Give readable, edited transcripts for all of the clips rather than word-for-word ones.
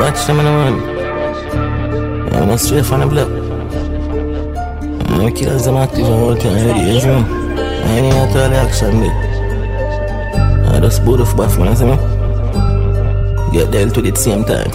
watch them in the man. I'm not straight from the block. I'm killers them active and all time ready, you see me? I ain't even tell the action there. I just both of bath, man, you see me? Get dealt with at the same time.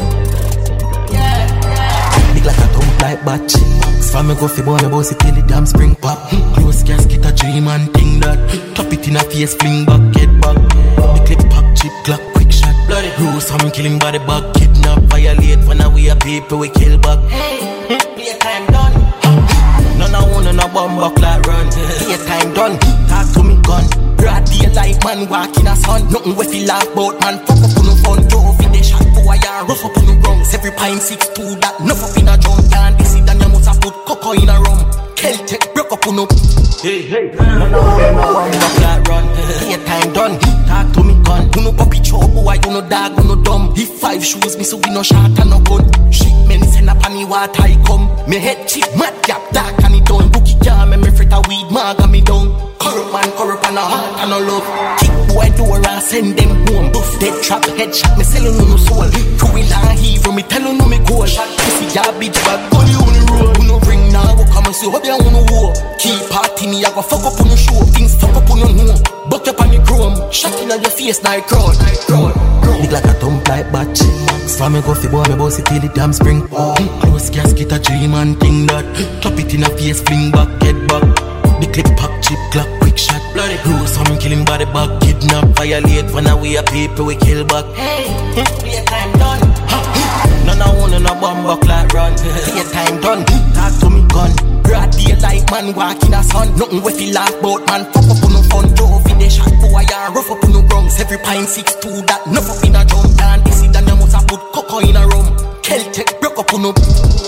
Big like a thump like batch. From me go fi boy, me boss it till the damn spring pop. Close casket a dream and thing that. Top it in a face, fling back, get back. The clip pop, chip, clock, quick shot. Bloody Bruce, I'm killing by the back. Kidnap, violate, when we are people, we kill back. Hey, play time done. None of one, no bomb buck like run. Play time done, talk to me gun. Broad daylight, man, walk in a sun. Nothing we feel like bout, man. Fuck up on the phone, drove in the shot. Boy, I rough up on the rungs. Every pint 6'2", that nuff up in a drum. Can't this it, and you must have put cocoa in a rum. Celtic, broke up on up. Hey, none of one, no bomb buck like run. Play time done, talk to me gun. You no puppy chow, boy, you no dog, you no dumb. If 5 shoes, me so we no shot and no gun. Shit, men send up on the water, I come. Me head chip, mad gap, dark and it done. Bookie jam, me fret a weed, mag and me down. Corrupt man, corrupt and a heart and a love. Kick boy door and send them home. Buff dead trap, headshot, me selling on no soul. Cruel and hero, me telling no me goal. Shot pussy, ya bitch, bad gun you on the road. Who no bring now, go come and see how they on the war. Keep party me, I go fuck up on the show. Things fuck up on your home. Buck up on the chrome. Shot in on your face, night crawl. Big like a thump like batch. From me go fi boy, me boss it till the damn spring. Close casket a dream and thing that. Top it in a face, fling back, get back. The clip pop, chip, clock, quick shot. Bloody Bruce, I'm killing by the back. Kidnap, violate, when we are people, we kill back. Hey, play time done. None of one, no bomb buck like run. Play time done, talk to me gun. Broad daylight, man, walk in a sun. Nothing we feel like bout, man. Fuck up on no fun, drove in the shot. Boy, I rough up on no rungs. Every pint 6'2", that nuff up in a drum. Can't this it, and you must have put cocoa in a rum. Celtic, broke up on no.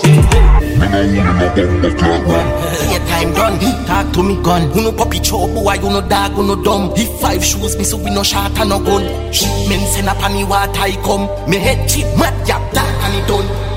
Play time done, talk to me gun. Who no puppy chow, boy, you no dog, you no dumb. If 5 shoes, me so we no shot and no gun. Shit, men send up on the water, I come. Me head chip, mad gap, dark and it done.